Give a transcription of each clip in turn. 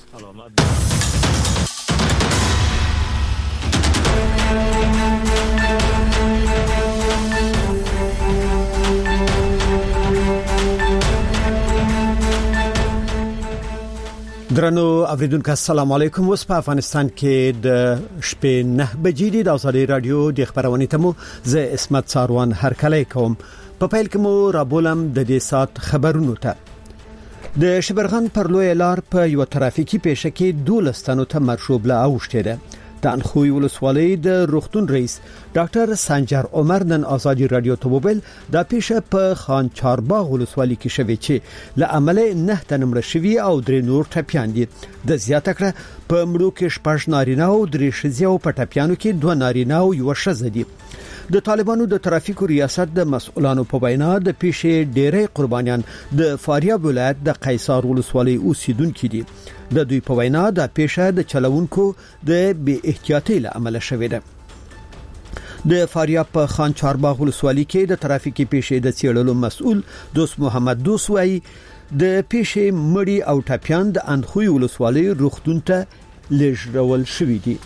علامت درنو اوریدونکو السلام علیکم. اوس په افغانستان کې د شپې 9 بجې د ازادي رادیو د خبرونې تمو زه اسمت ساروان هرکلی کوم. په پیل کې مو رابولم د دې سات خبرونو ته. د شبرغان پر لوی لار په یو ترافیکي پیښه کې 12 تنو ته مرشوبله اوښته ده. د انخوی ولسوالۍ د روغتون رئیس ډاکټر سنجر عمر نن ازادي رادیو ته وویل دا پیښه په خان چارباغ ولسوالۍ کې شوې چې له عمله 9 تن مړه شوي او 3 نور ټپيان دي. د زیاته کړه په مړو کې 6 نارینه او 3 ښځې او په ټپيانو کې 2 نارینه او 1 ښځه دي. د طالبانو د ترافیکو ریاست د مسؤلانو په وینا د پیښې ډېرې قربانیان د فاریاب ولایت د قیصار ولسوالۍ اوسیدونکو دي. د دوی په وینا د پیښه د چلوونکو د بی احتیاطۍ له امله شوې ده. د فاریاب په خان چارباغ ولسوالۍ کې د ترافیکي پیښې د څېړلو مسؤل دوست محمد دوست وایي د پیښې مړی او ټپيان د انخوی ولسوالۍ روغتون ته لېږدول شوې دي.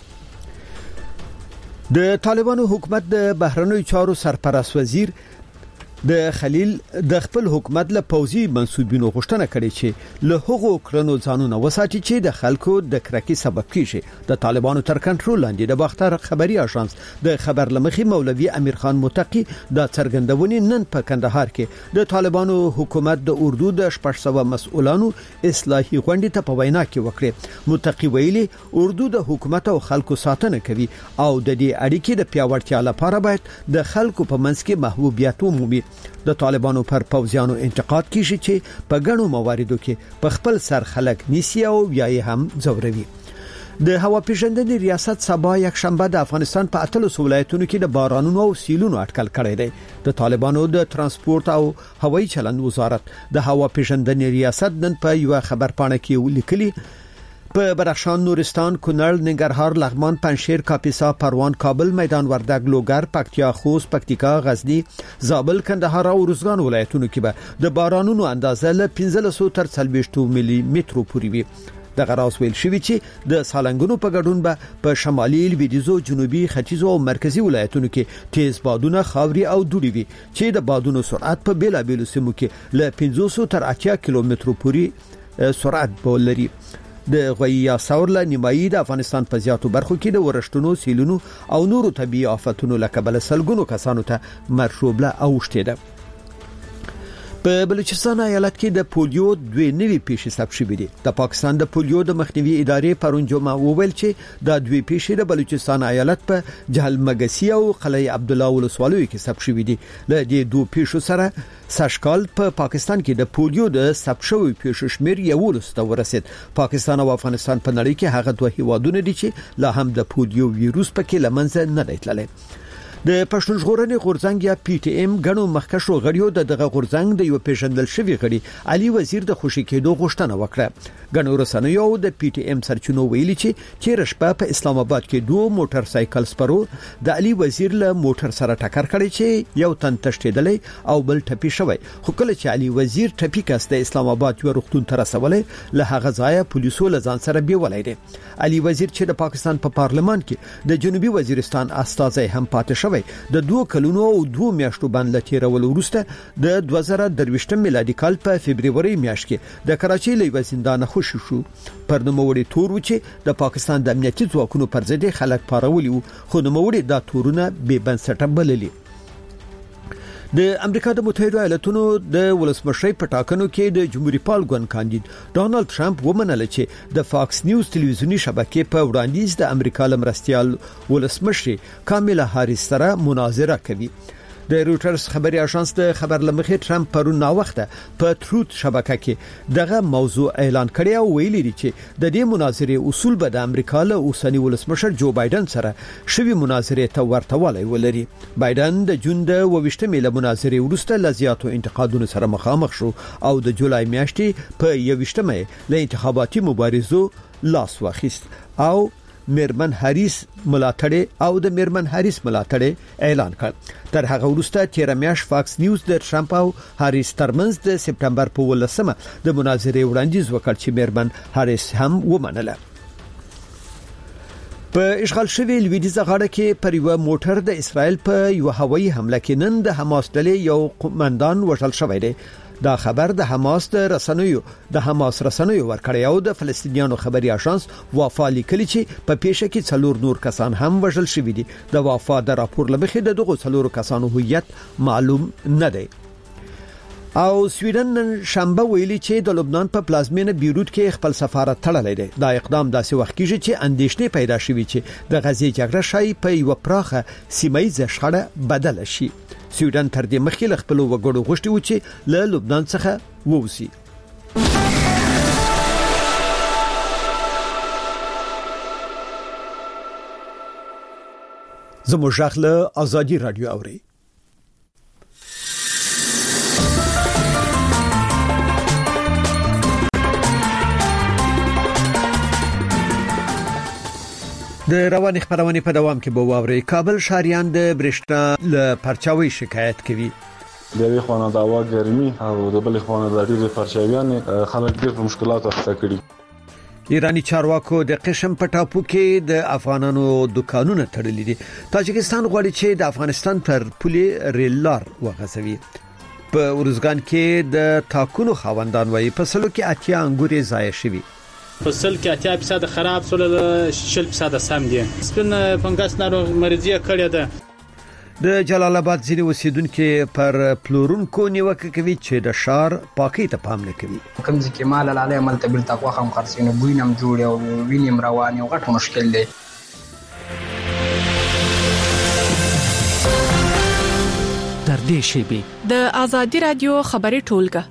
د طالبانو حکومت د بهرنیو چارو سرپرست وزیر د خلیل د خپل حکومت له پوځي منسوبینو غوښتنه کړې چې له هغو کړنو ځانونه وساتي چې د خلکو د کرکې سبب کیږي. د طالبانو تر کنټرول لاندې د باختر خبري اژانس د خبر لمخې مولوي امیر خان متقی د څرګندونې نن په کندهار کې د طالبانو حکومت د اردو د 600 مسؤلانو اصلاحي غونډې ته په وینا کې وکړه. متقی ویلي اردو د حکومت او خلکو ساتنه کوي او د دې اړیکې د پیاوړتیا لپاره باید د خلکو په منځ کې محبوبیت ومومي. د طالبانو پر پوځیانو انتقاد کیږي چې په غنو مواردو کې په خپل سر خلک نیسي او یای هم زوروي. د هوا پیژندنې ریاست سبا یک شنبه د افغانستان په 8 ولایتونو کې د بارانونو او سیلونو اټکل کړی دی. د طالبانو د ترانسپورت او هوایي چلند وزارت د هوا پیژندنې ریاست نن په یو خبرپاڼه کې ولیکلي په بدخشان، نورستان، کونړ، ننګرهار، لغمان، پنجشیر، کاپیسا، پروان، کابل، میدان وردګ، لوګر، پکتیا، خوست، پکتیکا، غزنی، زابل، کندهار او روزګان ولایتونو کې به د بارانونو اندازه له 1500 تر 40 ملي مترو پورې وي. د غراس ویل شوی چې د سالنګونو په ګډون به په شمالي، لویدیځو، جنوبي، ختیځو او مرکزی ولایتونو کې تیز بادونه، خاوري او دوړي وي چې د بادونو سرعت په بیلابیلو سیمو کې له 500 تر 80 کیلومترو پورې سرعت ولري. د غویا ساورله نیمایي د افغانستان په زیاتو برخو کې د ورښتونو، سیلونو او نورو طبيعي آفتونو لکه بل سلګونو کسانو ته مرشوبله اوښته ده. په بلوچستان ایالت کې د پولیو 2 نوي پیښې ثبت شوې دي. د پاکستان د پولیو د مخنیوي ادارې پرون جمعه وویل چې د 2 پیښې د بلوچستان ایالت په جهل مګسی او قلعه عبدالله ولسوالیو کې ثبت شوې دي. له دې 2 پیښو سره ساشکال په پاکستان کې د پولیو د ثبت شوی پیښو شمیر 11 ورسید. پاکستان او افغانستان په نړۍ کې هغه 2 هیوادونه دي چې لا هم د پولیو ویروس پکې لمنځه نه دی تللی. د پښتون ژغورنې غورځنګ یا پی ټی ایم غنو مخکښو غړیو دغه غورځنګ د یو پیژندل شوی غړي علي وزیر د خوشی کېدو غوښتنه وکړه. غنو رسنیو د پی ټی ایم سرچینو ویلي چې تیر شپه په اسلام آباد کې 2 موټر سایکل سپرو د علي وزیر له موټر سره ټکر کړی چې یو تن تشتیدلې او بل ټپي شوی. خو کله چې علي وزیر ټپي کس د اسلام آباد یو روغتون ته رسولې له هغه ځایه پولیسو له ځان سره بیولای دي. علي وزیر چې د پاکستان په پارلمان کې د جنوبي وزیرستان استازی هم پاتې شوی د 2 کلونو او 2 میاشتو باندې تیرول وروسته د 2023 میلادي کال په فبرवरी میاشت کې د کراچۍ له زندان خوشی شو. پر نوموړي تور و چې د پاکستان د امنیتي ځواکونو پر ضد خلک پارولي خو نوموړي دا تورونه بې بنسټه بللي. د امریکا د متحده ایالاتونو د ولسمشر په ټاکنو کې د جمهوریت پال ګوند کاندید ډونالد ټرمپ ومنل چې د فاکس نیوز ټلویزیونی شبکې په وړاندیز د امریکا لمرستیال ولسمشر کاملا هاریس سره مناظره کوي. د رويټرز خبري اژانس د خبر لمخې ټرمپ پرون نا وخته په تروت شبکه کې دغه موضوع اعلان کړی او ویلي دی چې د دې مناظرې اصول به د امریکا له اوسنی ولسمشر جو بایدن سره شوی مناظرې ته ورتهوالی ولري. بایدن د جون د 22 میله مناظرې وروسته لزیاتو انتقادونو سره مخامخ شو او د جولای میاشتې په 21 مې له انتخاباتي مبارزو لاس واخیست او میرمن هاریس ملاتړ اعلان کړ. تر هغه وروسته 13 میاشت فاکس نیوز د ټرمپ او هاریس ترمنځ د سپټمبر په 18مه د مناظرې وړاندیز وکړ چې میرمن هاریس هم ومنله. په اشغال شوی لویدیزه غاړه کې پر یو موټر د اسرائیل په یو هوایي حمله کې نن د حماس ډلې یو قومندان وژل شوی دی. دا خبر د حماس رسنیو ورکړی او د فلسطینیانو خبري اژانس وافا لیکلی چې په پیښه کې 4 نور کسان هم وژل شوی دي. د وافا د راپور لمخې دغه 4 کسانو هویت معلوم نه دی. او سویډن شنبه ویلي چې د لبنان په پلازمینه بیروت کې خپل سفارت تړلی دی. دا اقدام داسې وخت کېږي چې اندېښنې پیدا شوې چې د غزې جګړه شای په یو پراخه سیمایي شخړه بدل شي. سویډن تر دې مخکې خپل وګړو غوښتي و چې له لبنان څخه ووځي. زموږ له ازادي رادیو اوري. د رواني خبرونه په دوام کې به واوري. کابل شهريان د برېښنا له پرچاوي شکایت کوي. د یوې خونه د هوا ګرمي او د بلې خونه د ډېر پرچاویان خلک ډېر په مشکلاتو اخته کړي. ایرانی چارواکو د قشم په ټاپو کې د افغانانو دکانونه تړلي دي. تاجکستان غواړي چې د افغانستان پر پولي ریل لار وغځوي. په ورزګان کې د تاکونو خاوندان وایي په سلو کې 80 انګوري ضایع شوي. فصل کې 80% خراب سول 60% سم دي. سپین فنګس ناروغ مریضي کړی ده. د جلال آباد ځینې اوسیدونکو پر پلورونکو نیوکه کوي چې د شار پاکي ته پام نه کوي. کوم ځکه مال لاله عمل ته بل تقوا هم خرڅینه بوینم جوړ او وینم روان یو غټ مشکل دی. در دې شیبه د ازادي رادیو خبري ټولګه.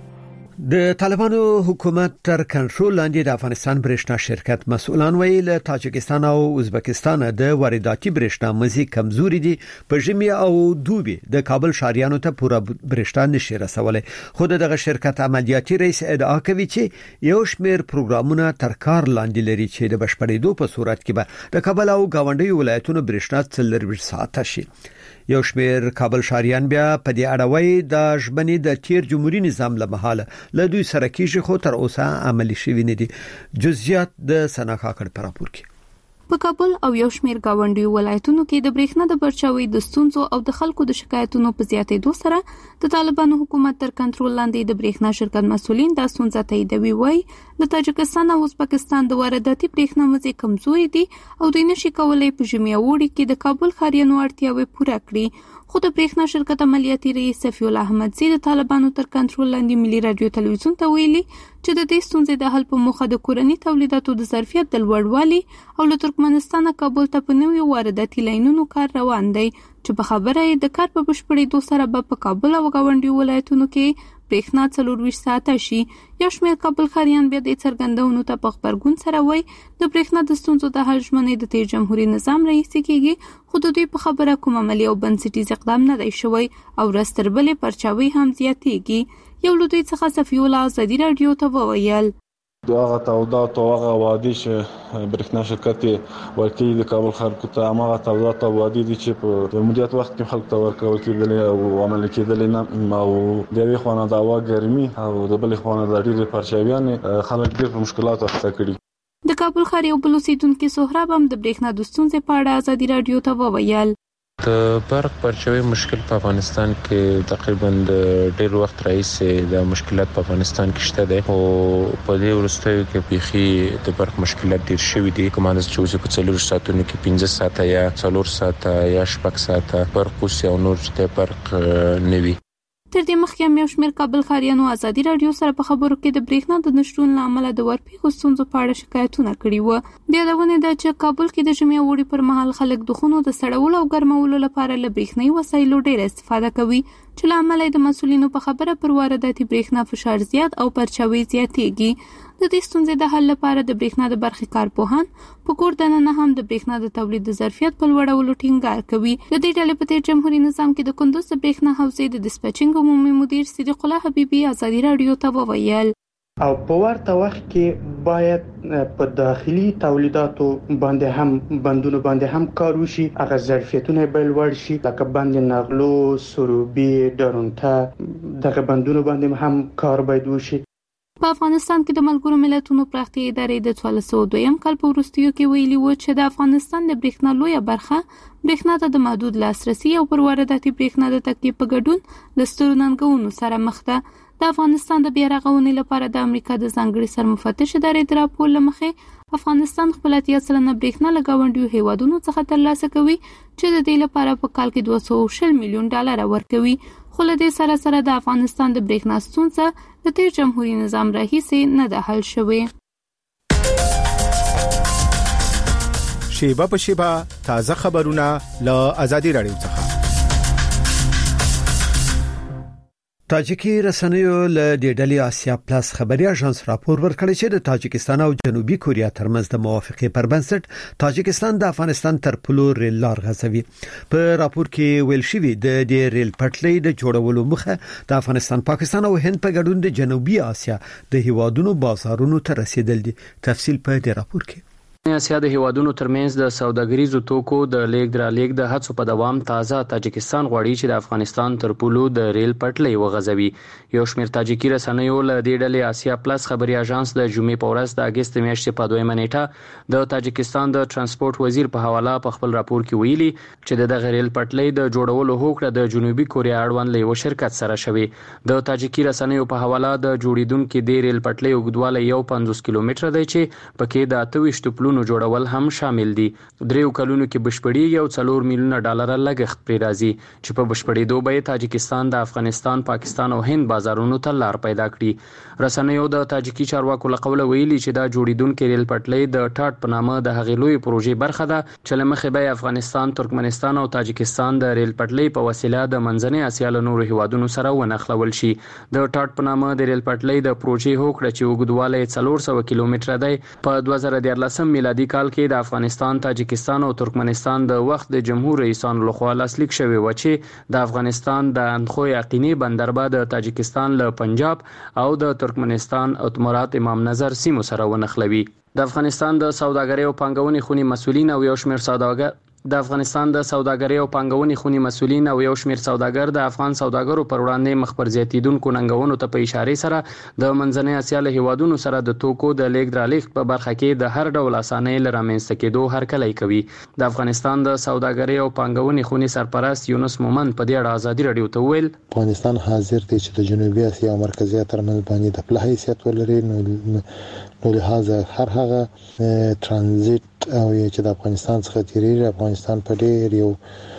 د طالبانو حکومت تر کنټرول لاندې د افغانستان برېښنا شرکت مسؤلان ویل تاجکستان او ازبکستان د وارداتي برېښنا مزي کمزوري دي. په ژمي او دوبي د کابل شهريانو ته پوره برېښنا نشي رسولای. خو دغه شرکت عملیاتي رئیس ادعا کوي چې یو شمېر پروګرامونه تر کار لاندې لري چې د بشپړېدو په صورت کې به د کابل او گاونډي ولایتونو برېښنا 24 ساعته شي. یو شمېر کابل شهريان بیا په دې اړه وایي د ژبنې د تیر جمهوریت نظام له مهاله له دوی سره کېږي خو تر اوسه عملی شوی نه دي. جزئیات د سنا کاکړ پر راپور کې. په کابل او یو شمېر گاونډي ولایتونو کې د برېښنا د پرچاوي د ستونزو او د خلکو د شکایتونو په زیاتېدو سره د طالبانو حکومت تر کنټرول لاندې د برېښنا شرکت مسؤلین د ستونزې تاییدوي. وایي د تاجکستان او ازبکستان د وارداتي برېښنا مزي کمزوري دي او دوی نشي کولای په ژمي او وړي کې د کابل ښاریانو اړتیاوې پوره کړي. خو د برېښنا شرکت عملیاتي رئیس صفی الله احمدزی د طالبانو تر کنټرول لاندې ملي رادیو تلویزیون ته ویلي چې د دې ستونزې د حل په موخه د کورني تولیداتو د ظرفیت د لوړوالي او له ترکمنستان کابل ته په نوي وارداتي لاینونو کار روان دی چې په خبره د کار په بشپړېدو سره به په کابل او گاونډي ولایتونو کې برېښنا 24 ساعته شي. یو شمېر کابل ښاریان بیا د څرګندونو ته په خبرګون سره وایي د برېښنا د ستونزو د حل ژمنې د تیر جمهوریت نظام رئیس کېږي خو د دوی په خبره کوم عملي او بنسټیز اقدام نه دی شوی او رستربلې پرچاوي هم زیاتېږي. یو له دوی څخه صفی الله ازادي رادیو ته وویل دغه تولیدات او هغه وادي چې برېښنا شرکت ورکړي د کابل خلکو ته هغه تولیدات او وادي دي چې په مدیریت وخت کې خلکو ته ورکول کېدل او عمل کېدل نه او د یوې خونه د هوا ګرمي او د بلې خونه د ډېر پرچاویان خلک ډېر په مشکلاتو اخته کړي. د کابل ښار یو بل اوسیدونکو سهراب هم د برېښنا د ستونزې په اړه ازادي رادیو ته وویل د برق پرچاوي مشکل په افغانستان کې تقریبا ډېر وخت راځي د مشکلات په افغانستان کې شته دي او په دې ورستیو کې بيخي د برق مشکلات ډېر شوي دي. کومه چې په 4 ساعتونو کې 15 ساعته یا 4 ساعته یا 6 ساعته برق او نور ته برق نوي. تر دې مخکې هم یو شمېر کابل ښاریانو ازادي رادیو سره په خبرو کې د برېښنا د نشټون له امله د ورپېښو ستونزو په اړه شکایتونه کړي وو. یادونه ده چې کابل کې د ژمي او وړي پر مهال خلک د خونو د سړولو او ګرمولو لپاره له برېښنايي وسایلو ډېر استفاده کوي چې له امله د مسؤلینو په خبره پر وارداتي برېښنا فشار زیات او پرچاوي زیاتېږي. د دې ستونزې د حل لپاره د برېښنا د برخې کارپوهان په کور دننه هم د برېښنا د تولید د ظرفیت په لوړولو ټینګار کوي. د دې ډلې په تیر جمهوریت نظام کې د کندوز د برېښنا حوزې د ډسپیچینګ عمومي مدیر صدیق الله حبیبي ازادي رادیو ته وویل او په ورته وخت کې باید په داخلي تولیداتو باندې هم بندونو باندې هم کار وشي، هغه ظرفیتونه به لوړ شي، لکه بند نغلو، سروبي، درونټه، دغه بندونو باندې هم کار باید وشي. په افغانستان کې د ملګرو ملتونو پراختیا ادارې د 1402 کال په وروستیو کې ویلي و چې د افغانستان د برېښنا لویه برخه برېښنا ته د محدود لاسرسي او پر وارداتي برېښنا د تکیې په ګډون د سترو ننګونو سره مخ ده. د افغانستان د بیا رغونې لپاره د امریکا د ځانګړي سرمفتش ادارې د راپور له مخې افغانستان خپل 80% برېښنا له ګاونډیو هیوادونو څخه ترلاسه کوي چې د دې لپاره په کال کې 240 میلیون ډالر ورکوي. خو له دې سره سره د افغانستان د برېښنا ستونزه د تیر جمهوریت نظام راهیسې نه ده حل شوې. شیبه په شیبه تازه خبرونه له آزادي رادیو څخه. تاجیکي رسنیو له ډیډلي آسیا پلاس خبري اژانس راپور ورکړی چې د تاجکستان او جنوبي کوریا ترمنځ د موافقې پر بنسټ تاجکستان د افغانستان تر پلو ریل لار غځوي. په راپور کې ویل شوی د دې ریل پټلۍ د جوړولو مخه د افغانستان، پاکستان او هند په ګډون د جنوبي آسیا د هیوادونو بازارونو ته رسیدل دي. تفصیل په دې راپور کې. اسیا د هیوادونو ترمنځ د سوداګریزو توکو د لیږد رالېږد د هڅو په دوام تازه تاجکستان غواړي چې د افغانستان تر پولو د ریل پټلۍ وغځوي. یو شمېر تاجیکي رسنیو له دې ډلې آسیا پلاس خبري اژانس د جمعې په ورځ د اگست میاشتې په 2 نیټه د تاجکستان د ترانسپورت وزیر په حواله په خپل راپور کې ویلي چې د دغه ریل پټلۍ د جوړولو هوکړه د جنوبي کوریا اړوند له یو شرکت سره شوی. د تاجیکي رسنیو په حواله د جوړیدونکو د ریل پټلۍ اوږدوالی 50 کیلومتره دی چې پکې د 28 پلونو جوړول هم شامل دي. 3 کلونو کې بشپړیږي او 4 میلیونه ډالر لګښت پرې راځي چې په بشپړېدو به تاجکستان د افغانستان، پاکستان او هند بازارونو ته لار پیدا کړي. رسنیو د تاجیکي چارواکو له قوله ویلي چې دا جوړیدونکو ریل پټلۍ د ټاټ په نامه د هغې لوی پروژې برخه ده چې له مخې به افغانستان، ترکمنستان او تاجکستان د ریل پټلۍ په وسیله د منځنۍ اسیا له نورو هیوادونو سره ونښلول شي. د ټاټ په نامه د ریل پټلۍ د پروژې هوکړه چې اوږدوالی 400 کیلومتره دی په 2014 میلادي کال کې د افغانستان، تاجکستان او ترکمنستان د وخت د جمهور رئیسانو لخوا لاسلیک شوی و چې د افغانستان د اندخو یقیني بندربه د تاجکستان له پنجاب او د ترکمنستان اتمرات امام نظر سیمو سره ونښلوي. د افغانستان د سوداګرۍ او پانګونې خونی مسؤلین او یو شمېر سوداګر د افغانستان د سوداګرۍ او پانګونې خونی مسؤلین او یو شمېر سوداګر د افغان سوداګرو پر وړاندې مخ پر زیاتیدونکو ننګونو ته په اشاره سره د منځنۍ اسیا له هیوادونو سره د توکو د لیږد رالېږد په برخه کې د هر ډول اسانۍ له رامنځته کېدو هرکلی کوي. د افغانستان د سوداګرۍ او پانګونې خونی سرپرست یونس مومند په دې اړه آزادي رادیو ته ویل افغانستان حاضر دی چې د جنوبي اسیا او مرکزي اسیا ترمنځ باندې د پله حیثیت ولري، نو لهدا هر هغه ترانزیت او چې د افغانستان څخه تیریږي افغانستان په ډېر یو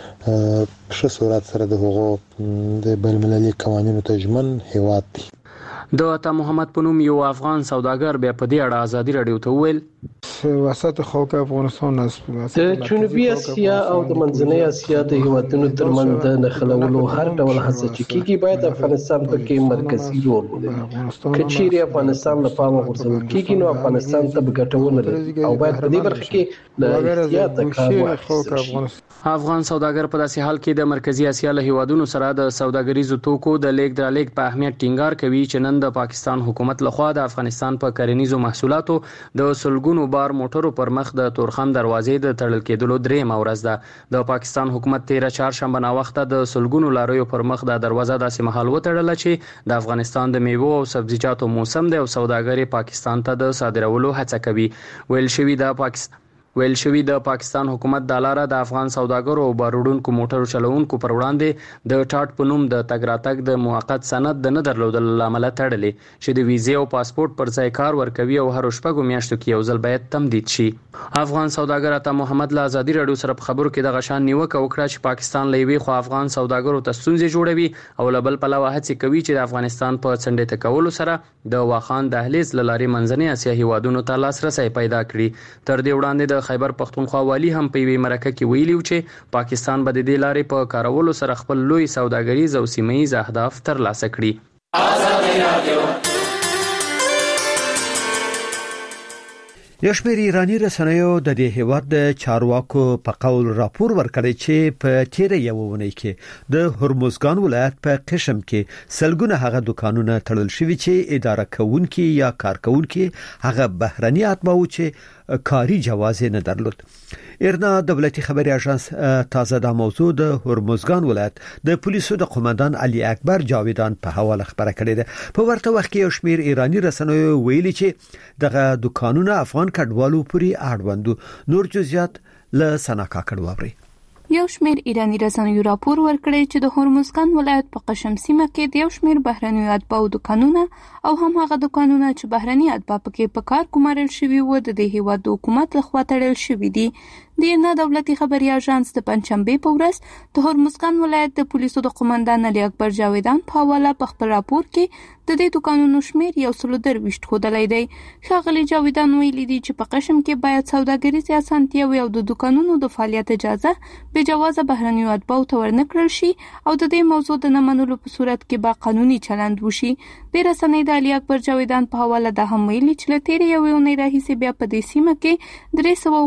ښه صورت سره د هغو د بین‌المللي قوانینو ته ژمن هیواد دی. د عطا محمد په نوم یو افغان سوداګر بیا په دې اړه آزادي رادیو ته ویل وسط خاک افغانستان د جنوبي اسیا او د منځنۍ اسیا د هیوادونو ترمنځ د نښلولو هر ډول هڅه چې کیږي باید افغانستان پکې مرکزي رول ولري. که چیرې افغانستان له پامه غورځول کیږي نو افغانستان ته به ګټه ونه لري او باید په دې برخه کې له احتیاطه کار واخیستل شي. افغان سوداګر په داسې حال کې د مرکزي اسیا له هیوادونو سره د سوداګریزو توکو د لیږد رالېږد په اهمیت ټینګار کوي چې نن د پاکستان حکومت لخوا د افغانستان په کرنیزو محصولاتو د سلګونو بار موټرو پر مخ د تورخم دروازې د تړل کېدلو درېیمه ورځ ده. د پاکستان حکومت 13 چهارشنبه ناوخته د سلګونو لاریو پر مخ د دروازه داسې مهال وتړله چې د افغانستان د میوو او سبزیجاتو موسم دی او سوداګر پاکستان ته د صادرولو هڅه کوي. ویل شوی د پاکستان حکومت د لاره د افغان سوداګرو او باروړونکو موټرو چلوونکو پر وړاندې د ټاټ په نوم د تګ راتګ د موقت سند د نه درلودلو له امله تړلې چې د ویزې او پاسپورت پر ځای کار ورکوي او هر شپږو میاشتو کې یو ځل باید تمدید شي. افغان سوداګر عطا محمد له آزادي رادیو سره په خبرو کې د غشان نیوکه وکړه چې پاکستان له یوې خوا افغان سوداګرو ته ستونزې جوړوي او له بل پلوه هڅې کوي چې د افغانستان په څنډې تکولو سره د واخان دهلیز له لارې منځنۍ اسیا هیوادونو ته لاسرسی پیدا کړي. تر دې وړاندې د خیبر پختونخوا والی هم په یوې مرکه کې ویلي چې پاکستان به د دې لارې په کارولو سره خپل لوی سوداګریز او سیمه‌ییز اهداف ترلاسه کړي. یو شمېر ایرانی رسنیو د دې هیواد د چارواکو په قول راپور ورکړی چې په تیر یو ونی کې د هرمزګان ولایت په قشم کې سلګونه هغه دکانونه تړل شوي چې اداره کوونکي یا کارکونکي هغه بهرني اتباو چې کاری جواز نه درلود. ایرنا دولتي خبري اژانس تازه د موضوع د هرمزګان ولایت د پولیسو د قومندان علي اکبر جاویدان په حواله خبره کړې ده. په ورته وخت کې یو شمېر ایرانی رسنیو ویلي چې دغه دکانونه افغان کډوالو پورې اړوندو. نور جزئیات له سناکا کډوابري. یو شمېر ایرانی رسنیو راپور ورکړی چې د هرمزګان ولایت په قشم سیمه کې د یو شمېر بهرني اتباو دکانونه او هم هغه دکانونه چې بهرني اتبا پکې په کار کومارل شوي و د دې هیواد د حکومت لخوا تړل شوي دي. د ایرنا دولتي خبري اژانس د پنځشنبه په ورځ د هرمزګان ولایت د پولیسو د قومندان علي اکبر جاویدان په حواله په خپل راپور کې د دې دکانونو شمیر 123 ښودلی دی. ښاغلي جاویدان ویلي دي چې په قشم کې باید سوداګریزې اسانتیاوې او د دکانونو د فعالیت اجازه بې جوازه بهرنیو اتباو ته ورنکړل شي او د دې موضوع د نه منلو په صورت کې به قانوني چلند وشي. د رسنۍ د علي اکبر جاویدان په حواله د هم ویلي چې له تیرې یوې اونۍ راهیسې بیا په دې سیمه کې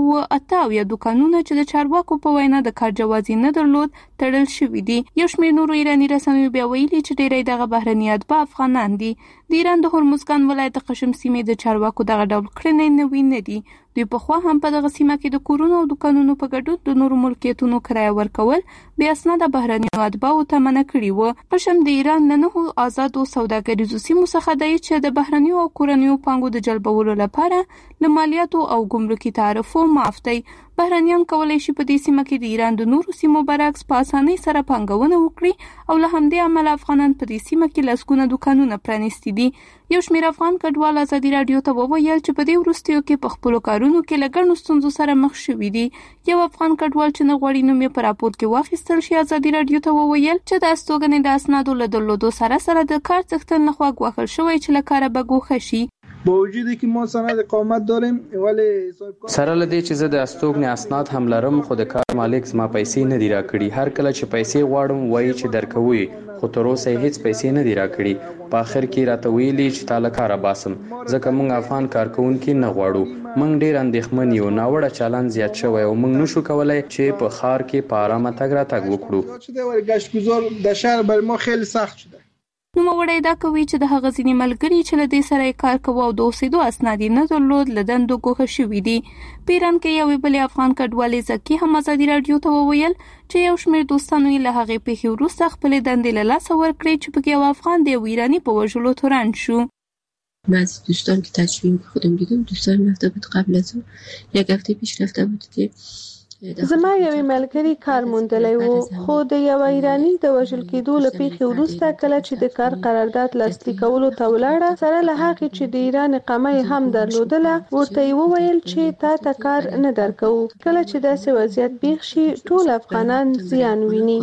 308 دکانونه چې د چارواکو په وینا د کار جواز نه درلود تړل شوي دي. یو شمېر نورو ایرانی رسنیو بیا ویلي چې ډېری دغه بهرني اتبا افغانان دي. د ایران د هرمزګان ولایت د قشم سیمې د چارواکو دغه ډول کړنې نوې نه دي. دوی په خوا هم په دغه سیمه کې د کورونو او دکانونو په ګډون د نورو ملکیتونو کرایه ورکول بیا اسناد بهرنیو اتباو ته منع کړي وو. قشم د ایران نه آزادو سوداګریزو سیمو څخه دی چې د بهرنیو او کورنیو پانګو د جلبولو لپاره له مالیاتو او ګمرکي تعرفو معاف دی. بهرنیان کولای شي په دې سیمه کې د ایران د نورو سیمو برعکس په اسانۍ سره پانګونه وکړي او له همدې امله افغانان په دې سیمه کې لسګونه دکانونه پرانیستي دي. یو شمېر افغان کډوال ازادي رادیو ته وویل چې په دې وروستیو کې په خپلو کارونو کې له ګڼو ستونزو سره مخ شوي دي. یو افغان کډوال چې نه غواړي نوم یې په راپور کې واخیستل شي ازادي رادیو ته وویل چې د استوګنې د اسنادو له درلودو سره د کار څښتن لخوا ګواښل شوی چې له کاره به ګوښه شي. با وجودی که ما سند اقامت داریم ولی سره لدی چې زه د استوګنې اسناد هم لرم خو د کار مالک زما پیسې نه دی راکړي. هر کله چې پیسې غواړم وایي چې درکوي خو تر اوسه هیڅ پیسې نه دی راکړي. په اخر کې راته ویلي چې تا له کاره باسم ځکه موږ افغان کارکونکي نه غواړو. موږ ډېر اندېښمن یو. ناوړه چلند زیات شوی او موږ نشو کولای چې په ښار کې په ارامه تګ راتګ وکړو. گشتگذار در شهر برای ما خیلی سخت شده. نوموړی دا کوي چې د هغه ځینې ملګري چې له دې سره کار کوي او د اوسېدو اسناد نه درلود له دندو ګوښه شوي دي. په ایران کې یوې بلې افغان کډوالې زکي هم ازادي رادیو ته وویل چې یو شمېر دوستانو یې له هغې پېښې وروسته خپلې دندې له لاسه ورکړې چې پکې یو افغان د یو ایراني په وژلو تورن شو. بعضی دوستان که تجربه خودم دیدم دوستان رفته بود قبل از اون یک هفته پیش رفته بود که زما یوې ملګری کار موندلی و خو د یو ایرانی د وژل کېدو له پیښې وروسته کله چې د کار قرارداد لاسلیک کولو ته ولاړه سره له هغې چې د ایران اقامه هم درلودله ورته یې وویل چې تا ته کار نه درکوو. کله چې داسې وضعیت پیښ شي ټول افغانان زیان ویني.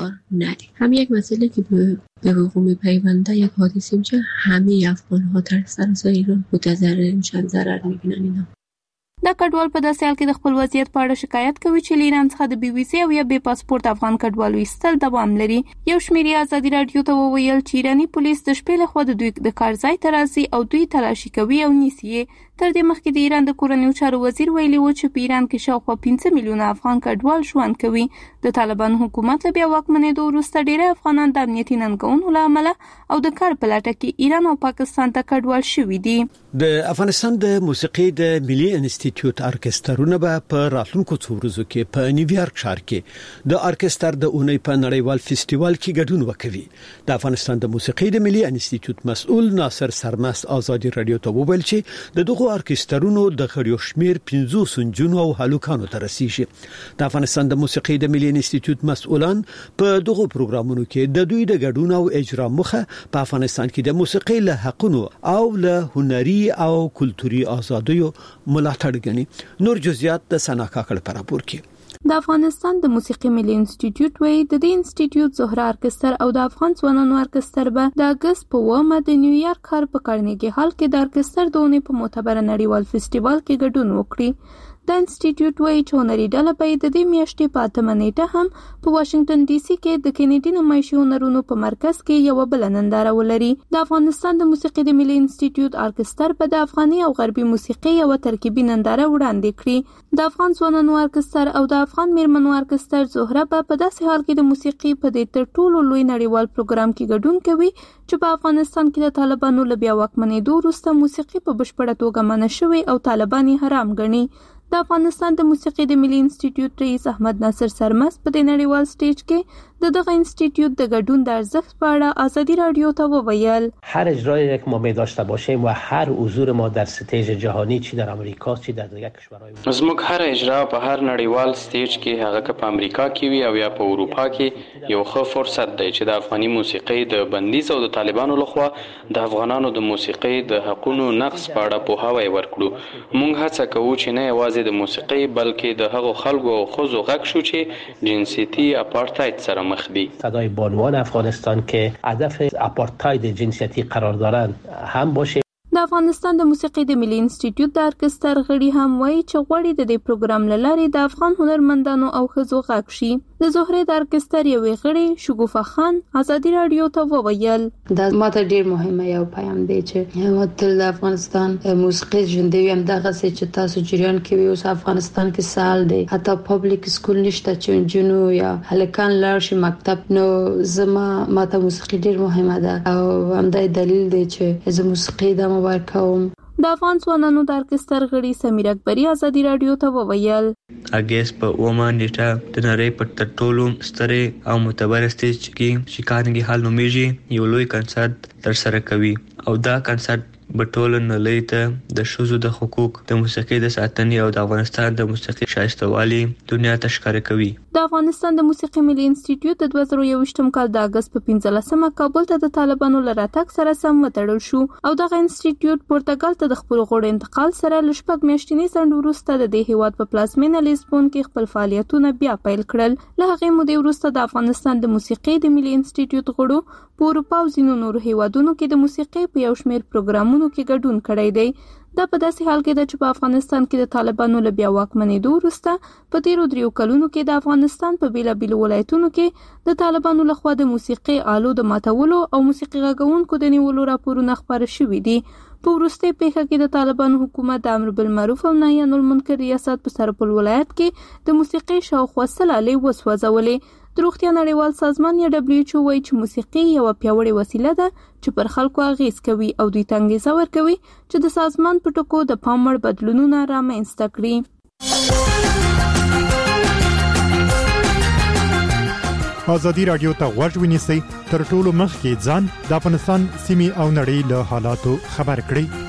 هم یک مسئله که به وقوع میپیونده یک حادثه میشه همه افغان‌ها در سراسر ایران متضرر میشن ضرر میبینن. اینا دا کډوال په داسې حال کې د خپل وضعیت په اړه شکایت کوي چې له ایران څخه د بي بي سي او یا بې پاسپورت افغان کډوالو ایستل دوام لري. یو شمېر ازادي رادیو ته وویل چې ایرانی پولیس د شپې لخوا د دوی د کار ځای ته راځي او دوی تلاشي کوي او نیسي. تر دې مخکې د ایران د کورنیو چارو وزیر ویلي و چې په ایران کې شاوخوا 15 میلیونه افغان کډوال ژوند کوي. د طالبان حکومت له بیا واکمنېدو وروسته ډېری افغانان د امنیتي ننګونو له امله او د کار په لټه کې ایران او پاکستان ته کډوال شوي دي. د افغانستان د موسیقي د ملي انسټیټیوټ ارکسترونه به په راتلونکو څو ورځو کې په نیویارک ښار کې د ارکستر د اونۍ په نړیوال فستیوال کې ګډون وکوي. د افغانستان د موسیقي د ملي انسټیټیوټ مسؤل ناصر سرمست ازادي رادیو ته وویل چې د دغه ارکسترونو د غړو شمیر 50 سنجونو او هلوکانو ته رسیږي. د افغانستان د موسیقي د ملي انسټیټیوټ مسؤلان په دغه پروګرامونو کې د دوی د ګډون او اجرا مخه په افغانستان کې د موسیقي له حقونو او له هنري او کلتوري ازادیو ملاتړ کوي. نور جزئیات د سناکا کړه پر راپور کې. د افغانستان د موسیقي ملي انسټیټیوټ وایي د دې انسټیټیوټ زهره ارکستر او د افغان ځوانانو ارکستر به د اگست په 9 د نیویارک ښار په کارنیګي هال کې د ارکستر د اونۍ په معتبر نړیوال فستیوال کې ګډون وکړي. دا انسټیټیوټ وایي چې هنري ډله به د دې میاشتې په 8 نیټه هم په واشنگټن ډي سي کې د کینیډي نمایشي هنرونو په مرکز کې یو بل ننداره ولري. د افغانستان د موسیقي د ملي انسټیټیوټ ارکستر په د افغاني او غربي موسیقي یو ترکیبي ننداره وړاندې کړې. د افغان ځوانانو ارکستر او د افغان میرمنو ارکستر زهره په داسې حال کې د موسیقي په دې تر ټولو لوی نړیوال پروګرام کې ګډون کوي چې په افغانستان کې د طالبانو له بیا واکمنېدو وروسته موسیقي په بشپړه توګه منع شوې او طالبان یې حرام ګڼي. د افغانستان د موسیقي د ملي انسټیټیوټ رئیس احمد ناصر سرمست په د نړیوال سټیج کې دغه انسټیټیوٹ د ګډون د ارزښت په اړه آزادی رادیو ته وویل هر اجرایی که ما می داشته باشیم و هر حضور ما در ستیج جهانی چی در امریکا چی در دیگر کشورهای زموږ هر اجرا په هر نړیوال سټیج کې هغه که په امریکا کې وي او یا په اروپا کې یو ښه فرصت دی چې د افغاني موسیقي د بندیز او د طالبانو لخوا د افغانانو د موسیقي د حقونو نقض په اړه پوهاوی ورکړو. موږ هڅه کوو چې نه یوازې د موسیقي بلکې د هغو خلکو او ښځو غږ شو چې جنسیتي اپارتاید سره مخ دي. صدای بانوان افغانستان که هدف اپارتاید جنسیتی قرار دارند هم باشه. د افغانستان د موسیقي د ملي انسټیټیوټ د ارکستر غړي هم وایي چې غواړي د دې پروګرام له لارې د افغان هنرمندانو او ښځو غږ شي. د زهرې د ارکستر یوې غړي شګوفه خان آزادی رادیو ته وویل دا ماته ډیر مهمه یو پیغام دی چې تل د افغانستان موسیقي ژوندۍ هم دغه چې تاسو جریان کې اوس افغانستان کې سال دی حتی پبلک سکول نشته چې جنو یا هلکان لار شي مکتب نو زما ماته موسیقي ډیر مهمه ده او همدای دلیل دی چې زه موسیقي د مبارکوم. د افغان ځوانانو د ارکستر غړي سمیر اکبري آزادی رادیو ته وویل اګست په 9 نیټه د نړۍ په تر ټولو ستره او معتبر سټیج کې چې کارنګي هال نومیږي یو لوی کنسرت ترسره کوي او دا کنسرت بټول نړۍ ته د شوزو د حقوق د موسیقي د ساتنې او د افغانستان د موسیقي شایستوالي دنیا ته ښکاره کوي. د افغانستان د موسیقي ملي انسټیټیوټ د 2021م کال د اګست په 15مه کابل ته د طالبانو لراتک سره سم وتړل شو او دغه انسټیټیوټ پرتګال ته د خپل غړو انتقال سره لشپږ میاشتنی ځنډ وروسته د دې هیواد په پلازمینه لیسبون کې خپل فعالیتونه بیا پیل کړل. له هغې مودې وروسته د افغانستان د موسیقي د ملي انسټیټیوټ غړو په اروپا او ځینو نورو هیوادونو کې د موسیقي په یو شمېر پروګرامونو کې ګډون کړی دی. دا په داسې حال کې ده چې په افغانستان کې د طالبانو له بیا واکمنېدو وروسته په تیرو 3 کلونو کې د افغانستان په بیلابیلو ولایتونو کې د طالبانو لخوا د موسیقي آلو د ماتولو او موسیقي غږونکو د نیولو راپورونه خپاره شوي دي. په وروستۍ پیښه کې د طالبانو حکومت د امر بالمعروف او نهي عن المنکر ریاست په سرپل ولایت کې د موسیقي شاوخوا 100 آلې وسوځولې. د روغتیا نړیوال سازمان یا WHO وایي چې موسیقي یو پیاوړی وسیله ده چې پر خلکو اغیز کوي او دوی ته انګیزه ورکوي چې د سازمان په ټکو د پام وړ بدلونونه رامنځته کړي. آزادی رادیو ته غوږ ونیسئ تر ټولو مخکې ځان د افغانستان سیمې او نړۍ له حالاتو خبر کړئ.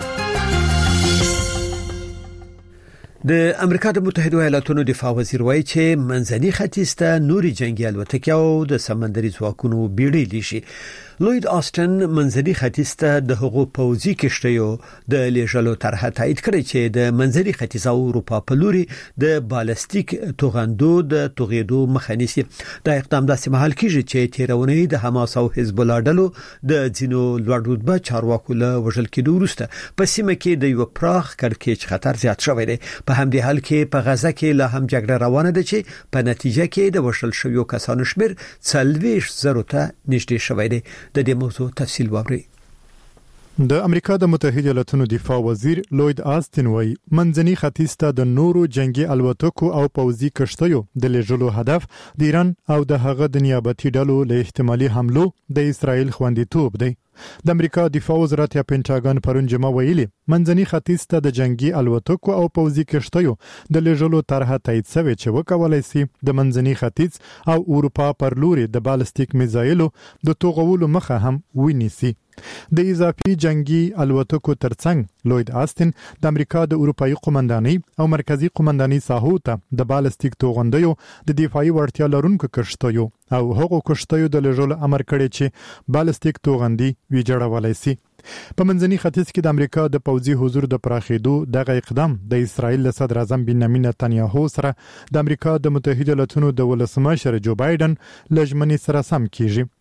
د امریکا د متحده ایالاتونو دفاع وزیر وایي چې منځني ختیځ ته نوري جنگي الوتکې او د سمندري ځواکونو بیړۍ لشي. لوید آستن منځني ختیځ ته د حقوق پوځي کشتیو د لیږلو طرحه تایید کړې چې د منځني ختیځ او اروپا په لوري د بالستیک توغندو د توغېدو مخه نیسي. دا اقدام داسې مهال کیږي چې تیرونی د حماس او حزب الله ډلو د ځینو لوړ رتبه چارواکو له وژل کېدو وروسته په سیمه کې د یو پراخ کړکېچ خطر زیات شوی دی. په همدې حال کې په غزه کې لا هم جګړه روانه ده چې په نتیجه کې د وژل شویو کسانو شمیر 40,000 ته نږدې شوی دی. د دې موضوع تفصیل واورئ. د امریکا د متحده ایالاتونو دفاع وزیر لوید آستن وایي منځني ختیځ ته د نورو جنگي الوتکو او پوځي کشتیو د لیږلو هدف د ایران او د هغه د نیابتي ډلو له احتمالي حملو د اسرائیل خوندیتوب دی. د امریکا دفاع وزارت یا پینټاګن پرون جمعه ویلي منځني ختیځ ته د جنگي الوتکو او پوځي کشتیو د لیږلو طرحه تایید شوې چې وکولای شي د منځني ختیځ او اروپا پر لوري د بالستیک میزایلو د توغولو مخه هم ونیسي. د اضافي جنگي الوتکو ترڅنګ لوید آستن د امریکا د اروپאי قومندانۍ او مرکزی قومندانۍ ساحو ته د بالستیک توغندیو د دفاعي وړتیا لرونکو کشتیو او هغو کشتیو د لیږلو امر کړی چې بالستیک توغندي ویجاړولای شي. په منځني ختیځ کې د امریکا د پوځي حضور د پراخېدو دغه اقدام د اسرائیل صدر اعظم بنیامین نتنیاهو سره د امریکا د متحده ایالاتونو د ولسمشر جو بایدن لژمنې سره سم کیږي.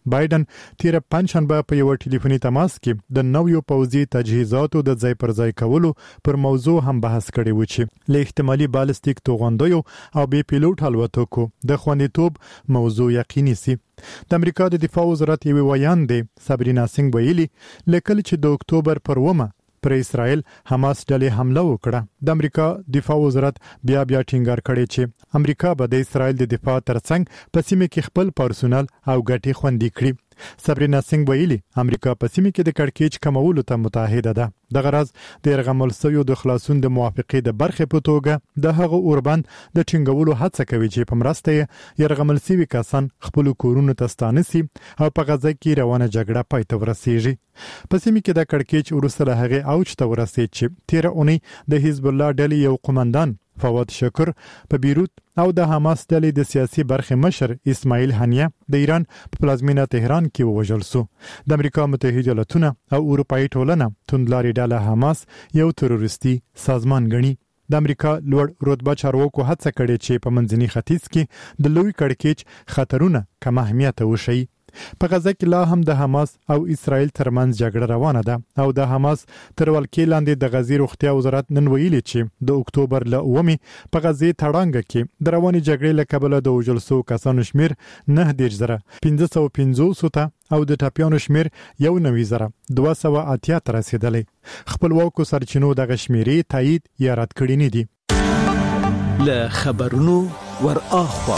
بایدن تیر پنځشنبه په یو ټلیفوني تماس کې د نویو پوځي تجهیزاتو د ځای پر ځای کولو پر موضوع هم بحث کړی و چې له احتمالي بالستیک توغندیو او بي پیلوټ الوتکو د خوندیتوب موضوع یقیني سي. د امریکا د دفاع وزارت یو ویاند سابرینا سینګ ویلي لکه چې د اکتوبر پر 1 پر اسرائیل حماس ډلې حمله وکړه. د امریکا دفاع وزارت بیا ټینګار کړی چې امریکا به د اسرائیل د دفاع ترڅنګ په سیمه کې خپل پرسونل او ګټې خوندي کړي. سابرینا سینګ ویلي امریکا په سیمه کې د کړکېچ کمولو ته متحده ده. د غرض د يرغمل سویو د خلاصون د موافقې د برخې په توګه د هغه اوربند د ټینګولو هڅه کوي چې په مرسته يرغمل سوي کسان خپل کورونو ته ستانسي او په غزه کې روانه جګړه پای ته ورسیږي. په سیمه کې د کړکېچ وروسته هغه اوج ته ورسید چې 13 اونۍ د حزب الله ډلې یو قومندان فواد شکر په بیروت او د حماس ډلې د سیاسي برخې مشر اسماعیل هنیه د ایران په پلازمینه تهران کې ووژل شو. د امریکا متحده ایالاتونه او اروپאי ټولنه توندلاري ډله حماس یو تروریستي سازمان ګڼي. د امریکا لوړ رتبه چارواکو هڅه کړې چې په منځني ختیځ کې د لوی کړکېچ خطرونه کم اهمیت وشي. په غزه کې لا هم د حماس او اسرائیل ترمنځ جګړه روانه ده او د حماس تر ولکې لاندې د غزې روغتیا وزارت نن ویلي چې د اکتوبر ل 9 په غزې تړانګه کې د رواني جګړې له کبله د وژل شوو کسانو شمیر 9,550 ته او د ټاپیانو شمیر 19,280 ته رسیدلی. خپلواکو سرچینو د غشمیري تایید یا رد کړی نه دي. له خبرونو ور اخوا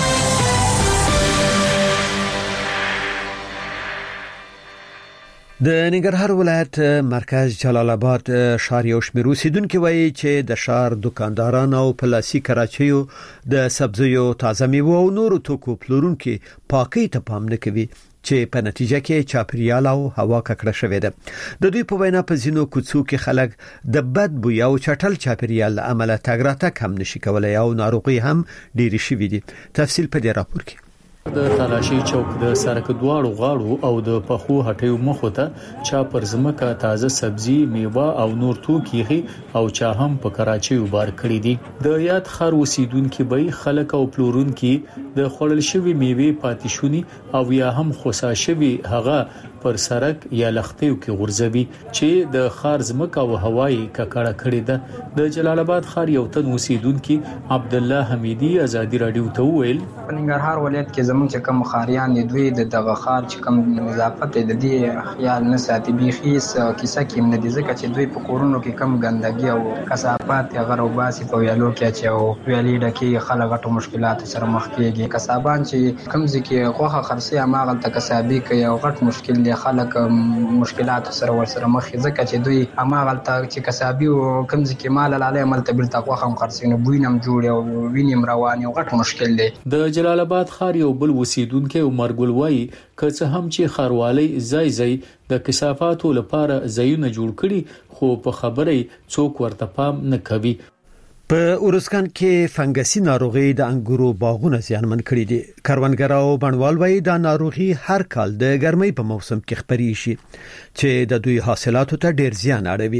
د ننګرهار ولایت مرکز جلال آباد ښار یو شمېر اوسیدونکو وایي چې د ښار دکانداران او پلاسي کراچیو د سبزیو تازه میوه او نورو توکو پلورونکو پاکۍ ته پام نه کوي چې په نتیجه کې چاپیریال او هوا ککړه شوې ده. د دوی په وینا په ځینو کوڅو کې خلک د بد بوی او چټل چاپیریال عمله تګ راتګ هم نشي کولای او ناروغي هم ډېری شوې دي. تفصیل په دې راپور کې. د تلاشي چوک د سرک دواړو غاړو او د پخو هټیو مخو ته چا پر زمکه تازه سبزی میوه او نور توکي او چا هم په کراچي وبار کړی دي. د یاد خار اوسیدونکو به خلک او پلورونکو د خړل شوی میوه پاتیشونی او یا هم خوسا شوی هغه پر سرک یا لختیو کې غورځوي چې د خار زمکه او هوایی ککړه کړی ده. د جلال آباد خار یو تن اوسیدونکو عبد الله حمیدی ازادي رادیو ته ویل ننګرهار ولایت کې زموږ چې کوم خاریان دوی د دغه خار چې کوم نظافت د دې خیال نه ساتي بيخي کیسه کې نه دي ځکه چې دوی په کورونو کې کم ګندګي او کثافات غیر او باسي په ویالو کې چې او ویالې ډکه خلک غټو مشکلات سره مخ کېږي. کسبان چې کم ځکه غوخه خرسي اماغل تکسابي کوي او غټ مشکل دي خلک مشکلات سره ورسره مخ ځکه چې دوی اماغل ته چې کسابي او کم ځکه مال لاله عمل ته بل تقوا هم خرسینو بوینم جوړ او وینم روان او غټ مشکل دي. د جلال آباد خار یو بل اوسیدونکو عمر ګل وای که څه هم چې خاروالي زای د کثافاتو لپاره زایونه جوړ کړي خو په خبره څوک ورته پام نه کوي. په اورسکان کې فنګسي ناروغي د انګورو باغونه زیانمن کړي دي. کروندګر او بڼوال وایي دا ناروغي هر کال د ګرمۍ په موسم کې خپري شي چې د دوی حاصلاتو ته ډیر زیان اړوي.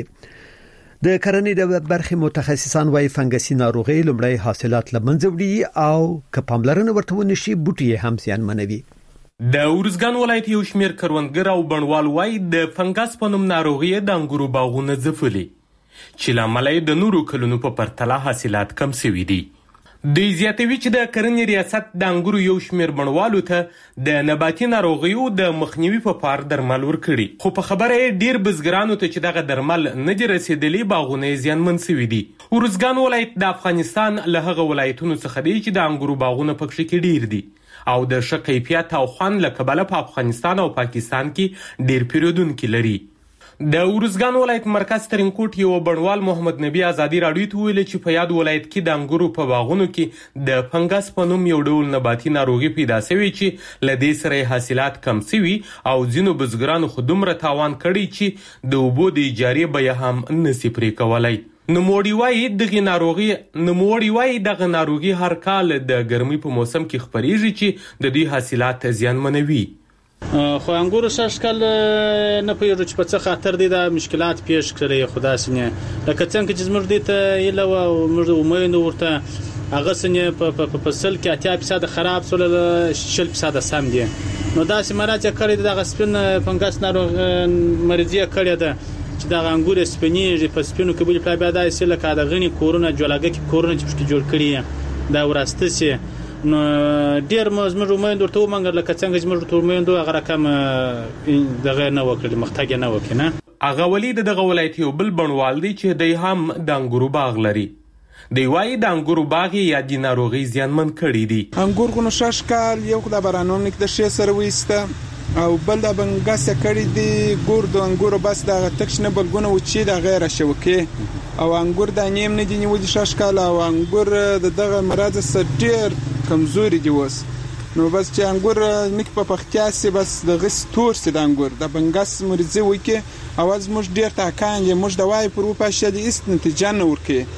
د کرنې د برخې متخصصان وایي فنګسي ناروغي لومړی حاصلات لمنځه وړي او که پاملرنه ورته ونشي بوټي هم زیانمنوي. د اورسګان ولایت یو شمېر کروندګر او بڼوال وایي د فنګس په نوم ناروغي د انګورو باغونه ځپلي چې لامل یې د نورو کلونو په پرتله حاصلات کم شوي دي. د زیاتوي چې د کرنې ریاست د انګورو یو شمېر بڼوالو ته د نباتي ناروغیو د مخنیوي په پار درمل ورکړي خو په خبره یې ډیر بزګرانو ته چې دغه درمل نه دي رسیدلي باغونه زیانمن شوي دي. اورسګان ولایت د افغانستان له هغه ولایتونو څخه دی چې د انګورو باغونه پکې کې ډیر دي او د ښه کیفیت او خوند له کبله په افغانستان او پاکستان کې ډیر پیرودونکي لري. د اورسګان ولایت مرکز ترینکوټ یو بڼوال محمد نبی ازادي راډیو ته ویل چې په یاد ولایت کې د انګورو په باغونو کې د فنګس په نوم یو ډول نباتي ناروغي پیدا شوی چې له دې سره حاصلات کم شوي او ځینو بزګرانو خو دومره تاوان کړی چې د اوبو د اجارې بیه هم نشي پرې کولی. نوموړي وایي دغه ناروغي هر کال د ګرمۍ په موسم کې خپریږي چې د دوی حاصلات زیانمنوي. خو انګورو سرشکل نه پوهیږو چې په څه خاطر دي دا مشکلات پیښ کړي خدا سینه لکه څنګه چې زموږ دي ته یله او موږ امید ورته هغه سنې په فصل کې 80% خراب سول 60% سم دي نو دا سمراجه کړی د غسپن فنګس ناروغ مریضي کړی ده چې دا انګور سپینیږي په سپینو کې بل بیا د سیل کا د غنی کورونه جوړاګه کې کورونه چې جوړ کړی دا وراسته سي نو ډیر مزمر ومند ورته ومنګر لکه څنګه چې موږ ته ومند هغه رقم دغه نه وکړي مختګ نه وکړي نه هغه ولید دغه ولایت یو بل بڼوال دی چې دی هم د انګورو باغ لري دی وايي د انګورو باغ یا د ناروغي زیانمن کړي دي انګور غو شش کال یو د بارانوم نک د شې سره وېسته او بل د بنګاس کړي دي ګور د انګورو بس د تکشنه بلګونه و چې د غیر شوکه او انګور د نیم نه دي نیول شش کال او انګور دغه مراد سټیر کمزوري دی وس نو بس چې انګور نک په پختیا سي بس د غس تور سي د انګور د بنګاس مرزي وکي اواز موږ ډیر تاکان موږ د وای پر په شه دي است نتیجه نه ورکي